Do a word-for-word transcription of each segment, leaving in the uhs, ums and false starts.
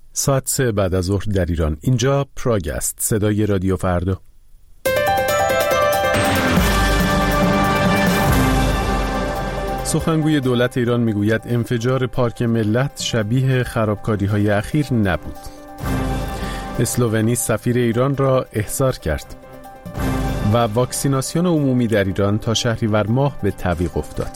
ساعت سه بعد از ظهر در ایران. اینجا پراگ است، صدای رادیو فردا. سخنگوی دولت ایران میگوید انفجار پارک ملت شبیه خرابکاری‌های اخیر نبود. اسلوونی سفیر ایران را احضار کرد و واکسیناسیون عمومی در ایران تا شهریور ماه به تعویق افتاد.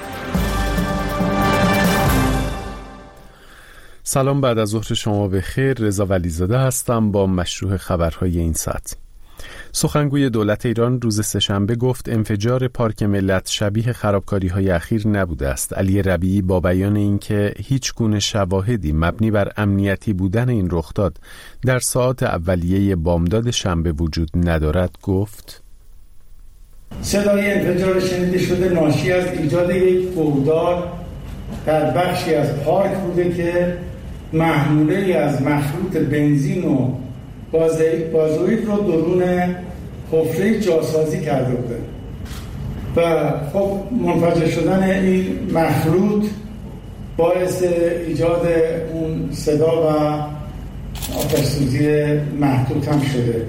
سلام، بعد از ظهر شما بخیر. رضا ولیزاده هستم با مشروع خبرهای این ساعت. سخنگوی دولت ایران روز سه‌شنبه گفت انفجار پارک ملت شبیه خرابکاری‌های اخیر نبوده است. علی ربیعی با بیان اینکه هیچ گونه شواهدی مبنی بر امنیتی بودن این رخداد در ساعات اولیه بامداد شنبه وجود ندارد گفت: صدای انفجار شنیده شده ناشی از ایجاد یک فوگدار در بخشی از پارک بوده که محموله‌ای از مخلوط بنزین و گازوئیل رو درون حفره جاسازی کرده بوده و خب منفجر شدن این مخلوط باعث ایجاد اون صدا و آتش‌سوزی محدود هم شده.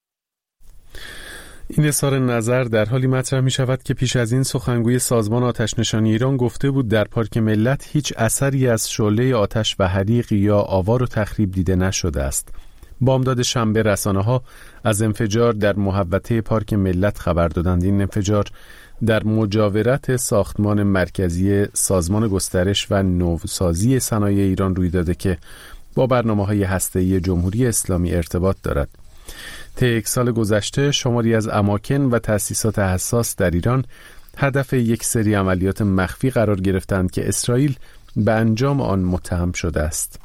این اظهار نظر در حالی مطرح می شود که پیش از این سخنگوی سازمان آتش‌نشانی ایران گفته بود در پارک ملت هیچ اثری از شعله آتش و حریق یا آوار و تخریب دیده نشده است. بامداد شنبه رسانه‌ها از انفجار در محوطه پارک ملت خبر دادند. این انفجار در مجاورت ساختمان مرکزی سازمان گسترش و نوسازی صنایع ایران روی داده که با برنامه‌های هسته‌ای جمهوری اسلامی ارتباط دارد. طی یک سال گذشته شماری از اماکن و تأسیسات حساس در ایران هدف یک سری عملیات مخفی قرار گرفتند که اسرائیل به انجام آن متهم شده است.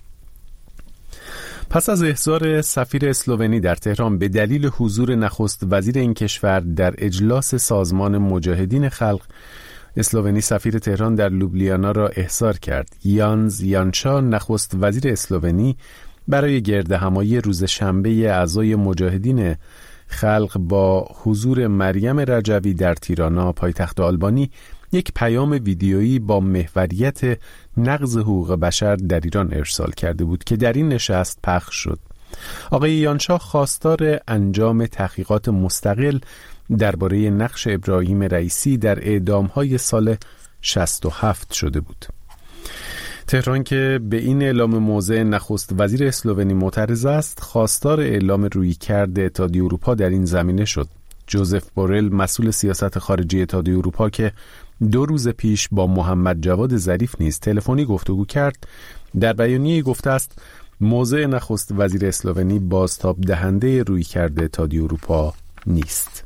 پس از احضار سفیر اسلوونی در تهران به دلیل حضور نخست وزیر این کشور در اجلاس سازمان مجاهدین خلق، اسلوونی سفیر تهران در لوبلیانا را احضار کرد. یانز یانچا نخست وزیر اسلوونی برای گردهمایی روز شنبه اعضای مجاهدین خلق با حضور مریم رجوی در تیرانا پایتخت آلبانی یک پیام ویدیویی با محوریت نقض حقوق بشر در ایران ارسال کرده بود که در این نشست پخش شد. آقای یانچا خواستار انجام تحقیقات مستقل درباره نقش ابراهیم رئیسی در اعدام‌های سال شصت و هفت شده بود. تهران که به این اعلام موضع نخست وزیر اسلوونی معترض است، خواستار اعلام رویکرد اتحادیه اروپا در این زمینه شد. جوزف بورل مسئول سیاست خارجی اتحادیه اروپا که دو روز پیش با محمد جواد ظریف نیز تلفنی گفتگو کرد، در بیانیه‌ای گفته است موضع نخست وزیر اسلوونی بازتاب دهنده رویکرد اتحادیه اروپا نیست.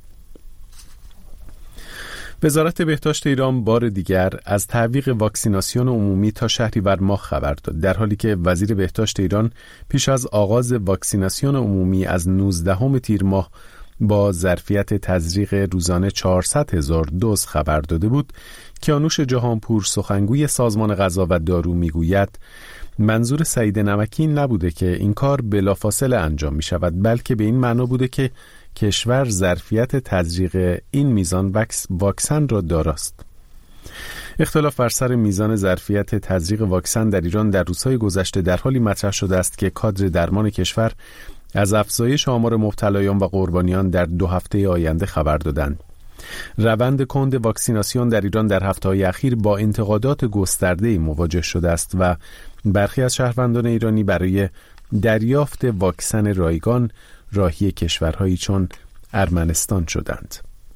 وزارت بهداشت ایران بار دیگر از تعویق واکسیناسیون عمومی تا شهریور ماه خبر داد، در حالی که وزیر بهداشت ایران پیش از آغاز واکسیناسیون عمومی از نوزدهم تیر ماه با ظرفیت تزریق روزانه چهارصد هزار دوز خبر داده بود. کیانوش جهانپور سخنگوی سازمان غذا و دارو میگوید منظور سعید نمکی نبوده که این کار بلافاصله انجام می شود، بلکه به این معنا بوده که کشور ظرفیت تزریق این میزان واکس واکسن را داراست. اختلاف بر سر میزان ظرفیت تزریق واکسن در ایران در روزهای گذشته در حالی مطرح شده است که کادر درمان کشور از افزایش آمار مبتلایان و قربانیان در دو هفته آینده خبر دادند. روند کند واکسیناسیون در ایران در هفته‌های اخیر با انتقادات گسترده‌ای مواجه شده است و برخی از شهروندان ایرانی برای دریافت واکسن رایگان راهی کشورهایی چون ارمنستان شدند.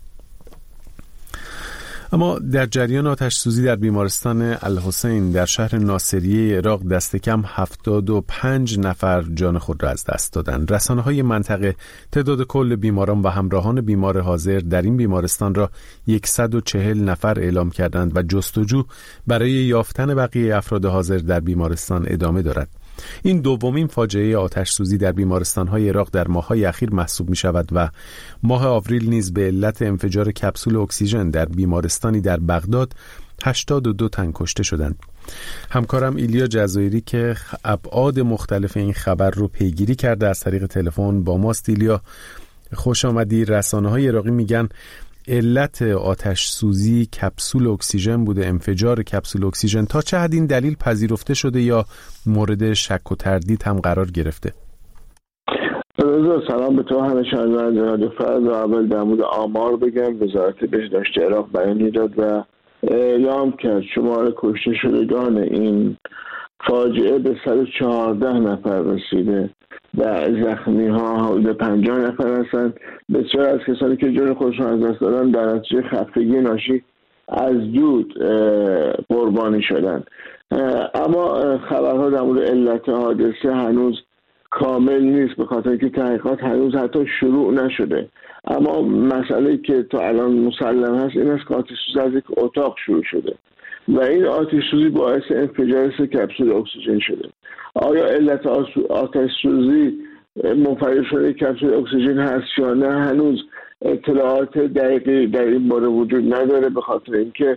اما در جریان آتش‌سوزی در بیمارستان الحسین در شهر ناصریه عراق دست کم هفتاد و پنج نفر جان خود را از دست دادند. رسانه‌های منطقه تعداد کل بیماران و همراهان بیمار حاضر در این بیمارستان را صد و چهل نفر اعلام کردند و جستجو برای یافتن بقیه افراد حاضر در بیمارستان ادامه دارد. این دومین فاجعه آتش‌سوزی در بیمارستان‌های عراق در ماه‌های اخیر محسوب می‌شود و ماه آوریل نیز به علت انفجار کپسول اکسیژن در بیمارستانی در بغداد هشتاد و دو تن کشته شدند. همکارم ایلیا جزایری که ابعاد مختلف این خبر رو پیگیری کرده از طریق تلفن با ماست. ایلیا خوش آمدی. رسانه‌های عراقی میگن علت آتش سوزی کپسول اکسیژن بوده، انفجار کپسول اکسیژن. تا چه حد این دلیل پذیرفته شده یا مورد شک و تردید هم قرار گرفته؟ سلام به تو همه شنوندگان رادیو فردا. اول در مورد آمار بگم. وزارت بهداشت عراق بیانیه داد و اعلام کرد شمار کشته شدگان این فاجعه به صد و چهارده نفر رسیده و زخمی ها حدود پنجاه نفر هستند. بسیار از کسانی که جان خودشون از دست دادن در نتیجه خفتگی ناشی از دود قربانی شدند. اما خبرها در مورد علت حادثه هنوز کامل نیست، به خاطر اینکه تحقیقات هنوز حتی شروع نشده. اما مسئله که تا الان مسلم هست این است که آتش سوزی از یک اتاق شروع شده و این آتش سوزی باعث انفجار سه کپسول اکسیژن شده. آیا علت آتش سوزی منفجر شده کپسول اکسیژن هست یا نه هنوز اطلاعات دقیقی در این باره وجود نداره، به خاطر اینکه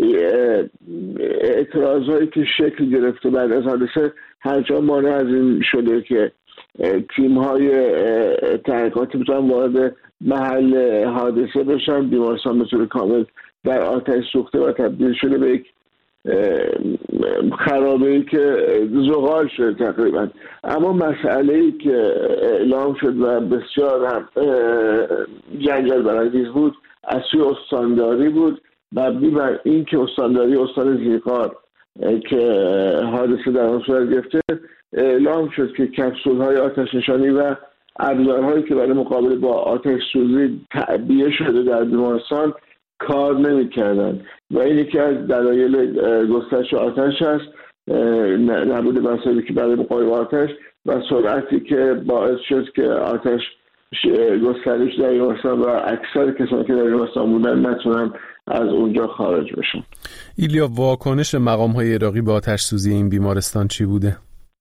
اعتراضایی که شکل گرفته بعد از حادثه هرچند مانع از این شده که تیم های تحقیقاتی بتونن وارد محل حادثه بشن. بیمارستان به طور کامل در آتش سوخته و تبدیل شده به یک خرابه‌ای که زغال شده تقریبا. اما مسئله‌ای که اعلام شد و بسیار هم جنجال برانگیز بود از سوی استانداری بود، مبنی بر این که استانداری استان زیقار که حادثه در آن صورت گرفته اعلام شد که کپسول‌های آتش نشانی و ابزارهایی که برای مقابله با آتش سوزی تعبیه شده در بیمارستان کار نمی‌کردند و این یکی از دلایل گسترش آتش است، نبود وسایلی که برای مقابله با آتش و سرعتی که باعث شد که آتش گسترش در بیمارستان و اکثر کسانی که در بیمارستان بودن نتونن از اونجا خارج بشن. ایلیا، واکنش مقام‌های عراقی به آتش سوزی این بیمارستان چی بوده؟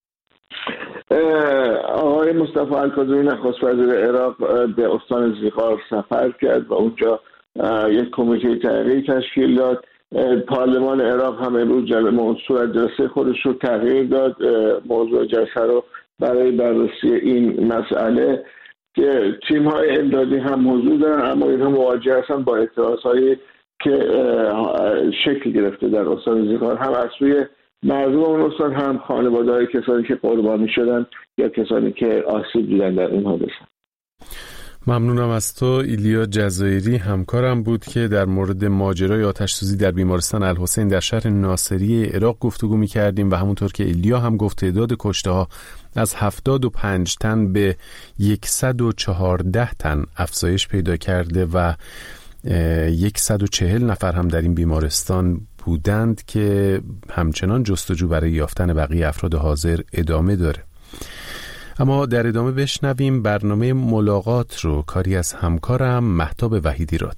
آقای مصطفی الکاظمی نخست وزیر عراق به استان زیقار سفر کرد و اونجا یک کمیته تحقیقی تشکیل داد. پارلمان عراق هم امروز جلسه صورت جلسه خودش رو تغییر داد، موضوع جلسه رو برای بررسی این مسئله که تیم‌های امدادی هم موجود دارن، اما اینها مواجه هستن با اعتراض‌هایی که شکل گرفته در استان زیقار، هم از سوی مردم اون استان هم خانواده‌های کسانی که قربانی شدن یا کسانی که آسیب دیدن در این حادثه. ممنونم از تو. ایلیا جزایری همکارم بود که در مورد ماجرای آتش سوزی در بیمارستان الحسین در شهر ناصری عراق گفتگو می‌کردیم و همونطور که ایلیا هم گفت تعداد کشته‌ها از هفتاد و پنج تن به صد و چهارده تن افزایش پیدا کرده و صد و چهل نفر هم در این بیمارستان بودند که همچنان جستجو برای یافتن بقیه افراد حاضر ادامه داره. اما در ادامه بشنویم برنامه ملاقات رو، کاری از همکارم مهتاب وحیدی راد.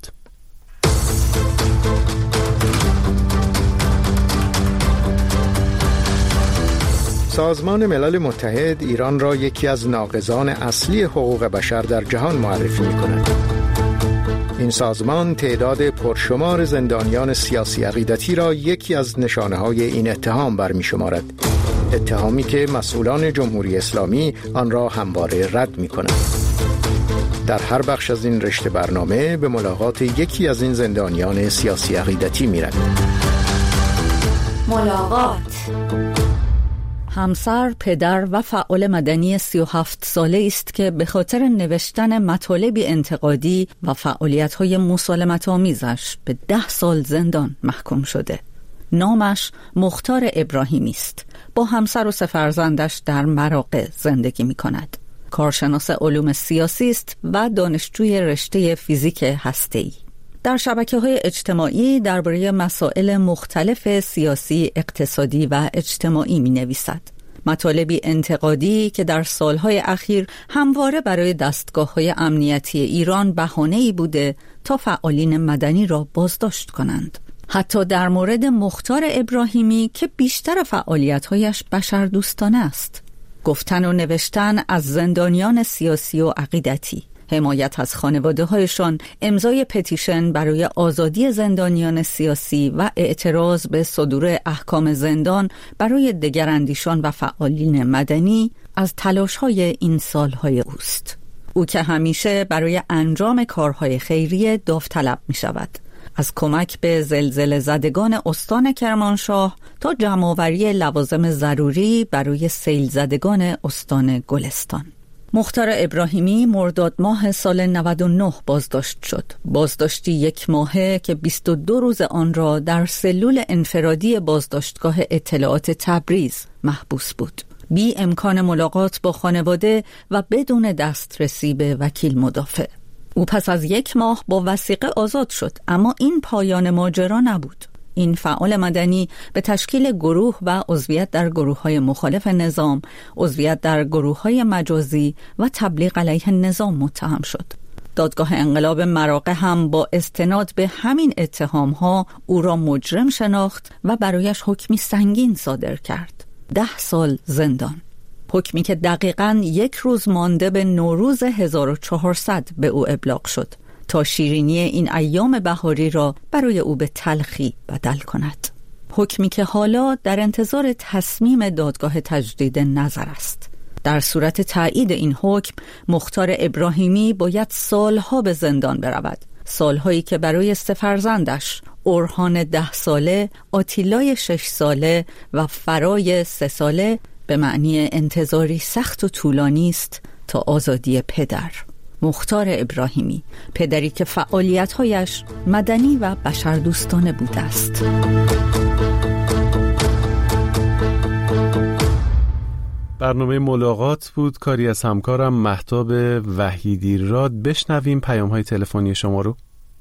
سازمان ملل متحد ایران را یکی از ناقضان اصلی حقوق بشر در جهان معرفی می‌کند. این سازمان تعداد پرشمار زندانیان سیاسی عقیدتی را یکی از نشانه‌های این اتهام برمی‌شمارد. اتهامی که مسئولان جمهوری اسلامی آن را همواره رد می‌کنند. در هر بخش از این رشته برنامه به ملاقات یکی از این زندانیان سیاسی عقیدتی می‌رویم. ملاقات. همسر، پدر و فعال مدنی سی و هفت ساله است که به خاطر نوشتن مطالبی انتقادی و فعالیت‌های مسالمت آمیزش به ده سال زندان محکوم شده. نامش مختار ابراهیمی است. با همسر و سه فرزندش در مراغه زندگی می‌کند. کارشناس علوم سیاسی است و دانشجوی رشته فیزیک هسته‌ای. در شبکه‌های اجتماعی درباره مسائل مختلف سیاسی، اقتصادی و اجتماعی می‌نویسد. مطالبی انتقادی که در سالهای اخیر همواره برای دستگاه‌های امنیتی ایران بهانه‌ای بوده تا فعالین مدنی را بازداشت کنند. حتی در مورد مختار ابراهیمی که بیشتر فعالیت‌هایش بشردوستانه است. گفتن و نوشتن از زندانیان سیاسی و عقیدتی، حمایت از خانواده‌هایشان، امضای پتیشن برای آزادی زندانیان سیاسی و اعتراض به صدور احکام زندان برای دگراندیشان و فعالین مدنی از تلاش‌های این سال‌های اوست. او که همیشه برای انجام کارهای خیریه داوطلب می شود. از کمک به زلزله زدگان استان کرمانشاه تا جمع‌آوری لوازم ضروری برای سیل زدگان استان گلستان. مختار ابراهیمی مرداد ماه سال نود و نه بازداشت شد. بازداشتی یک ماهه که بیست و دو روز آن را در سلول انفرادی بازداشتگاه اطلاعات تبریز محبوس بود. بی امکان ملاقات با خانواده و بدون دسترسی به وکیل مدافع. او پس از یک ماه با وثیقه آزاد شد، اما این پایان ماجرا نبود. این فعال مدنی به تشکیل گروه و عضویت در گروه‌های مخالف نظام، عضویت در گروه‌های مجازی و تبلیغ علیه نظام متهم شد. دادگاه انقلاب مراغه هم با استناد به همین اتهام‌ها او را مجرم شناخت و برایش حکمی سنگین صادر کرد. ده سال زندان. حکمی که دقیقاً یک روز مانده به نوروز هزار و چهارصد به او ابلاغ شد تا شیرینی این ایام بهاری را برای او به تلخی بدل کند. حکمی که حالا در انتظار تصمیم دادگاه تجدید نظر است. در صورت تایید این حکم، مختار ابراهیمی باید سالها به زندان برود. سالهایی که برای سه فرزندش، اورهان ده ساله، آتیلای شش ساله و فرای سه ساله به معنی انتظاری سخت و طولانی است تا آزادی پدر. مختار ابراهیمی، پدری که فعالیت‌هایش مدنی و بشردوستانه بوده است. برنامه ملاقات بود، کاری از همکارم مهتاب وحیدی راد. بشنویم پیام‌های تلفنی شما رو.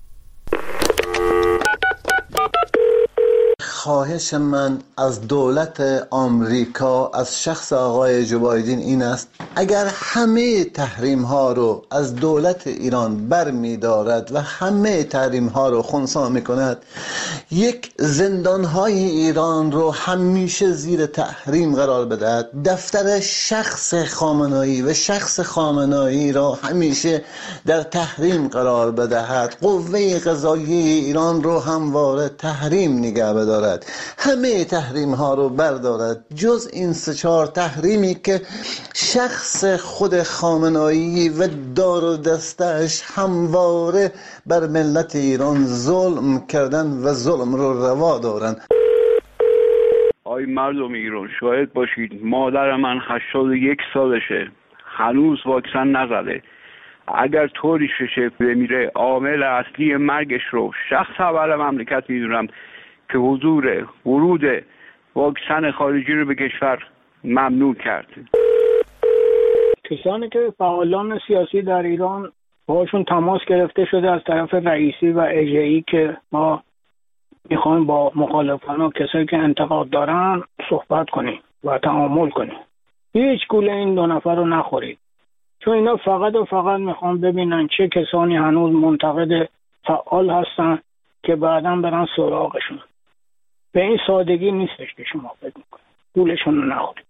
خواهش من از دولت آمریکا، از شخص آقای جو بایدن این است اگر همه تحریم ها رو از دولت ایران بر می دارد و همه تحریم ها رو خنثی می کند، یک زندان های ایران رو همیشه زیر تحریم قرار بدهد، دفتر شخص خامنه‌ای و شخص خامنه‌ای را همیشه در تحریم قرار بدهد، قوه قضاییه ایران رو همواره تحریم نگه بدارد، همه تحریم ها رو بردارد جز این سه چهار تحریمی که شخص خود خامنه‌ای و دار و دستش همواره بر ملت ایران ظلم کردن و ظلم رو روا دارن. آی مردم ایران شاهد باشید، مادر من هشتاد و یک سالشه، هنوز واکسن نزده. اگر طوری ششه بمیره، عامل اصلی مرگش رو شخص اول مملکت میدونم که حضور ورود واکسن خارجی رو به کشور ممنوع کرد. کسانی که فعالان سیاسی در ایران باشون تماس گرفته شده از طرف رئیسی و اجهی که ما میخوایم با مخالفان و کسایی که انتقاد دارن صحبت کنیم و تعامل کنیم. هیچ گوله این دو نفر رو نخورید، چون اینا فقط و فقط میخوان ببینن چه کسانی هنوز منتقد فعال هستن که بعداً برن سراغشون. به این سادگی نیستش که شما فکر میکنید. گولشون رو نخورید.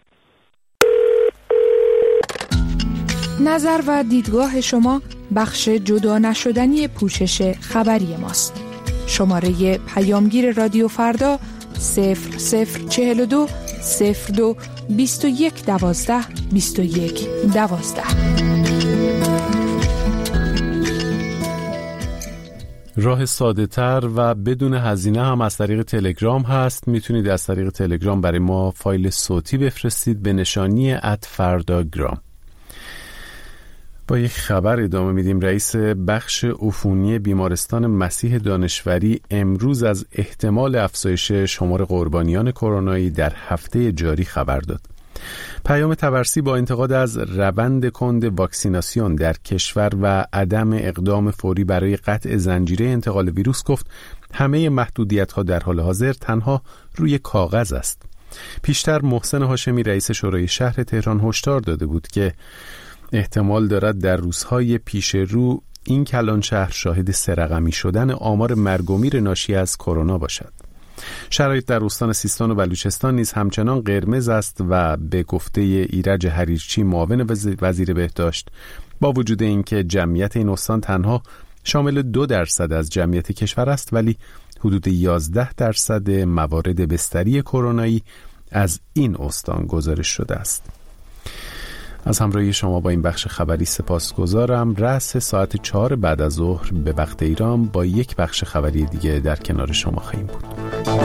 نظر و دیدگاه شما بخش جدا نشدنی پوشش خبری ماست. شماره پیامگیر رادیو فردا صفر صفر چهل و دو صفر دو بیست و یک دوازده بیست و یک دوازده. راه ساده تر و بدون هزینه هم از طریق تلگرام هست. میتونید از طریق تلگرام برای ما فایل صوتی بفرستید به نشانی ات فرداگرام. با یک خبر ادامه میدیم. رئیس بخش عفونی بیمارستان مسیح دانشوری امروز از احتمال افزایش شمار قربانیان کرونایی در هفته جاری خبر داد. پیام طبرسی با انتقاد از روند کند واکسیناسیون در کشور و عدم اقدام فوری برای قطع زنجیره انتقال ویروس گفت همه محدودیت‌ها در حال حاضر تنها روی کاغذ است. پیشتر محسن هاشمی رئیس شورای شهر تهران هشدار داده بود که احتمال دارد در روزهای پیش رو این کلان شهر شاهد سه رقمی شدن آمار مرگ و میر ناشی از کرونا باشد. شرایط در استان سیستان و بلوچستان نیز همچنان قرمز است و به گفته ایرج حریرچی معاون وزیر بهداشت با وجود اینکه جمعیت این استان تنها شامل دو درصد از جمعیت کشور است، ولی حدود یازده درصد موارد بستری کرونایی از این استان گزارش شده است. از همراهی شما با این بخش خبری سپاسگزارم. رأس ساعت چهار بعد از ظهر به وقت ایران با یک بخش خبری دیگه در کنار شما خواهیم بود.